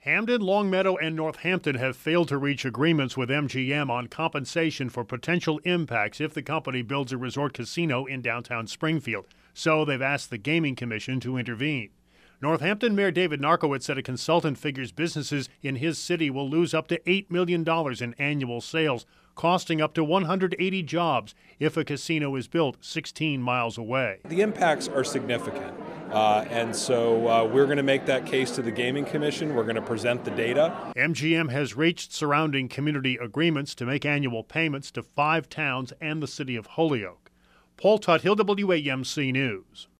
Hamden, Longmeadow, and Northampton have failed to reach agreements with MGM on compensation for potential impacts if the company builds a resort casino in downtown Springfield. So they've asked the Gaming Commission to intervene. Northampton Mayor David Narkowitz said a consultant figures businesses in his city will lose up to $8 million in annual sales, costing up to 180 jobs if a casino is built 16 miles away. The impacts are significant. And so we're going to make that case to the Gaming Commission. We're going to present the data. MGM has reached surrounding community agreements to make annual payments to 5 towns and the city of Holyoke. Paul Tuthill, WAMC News.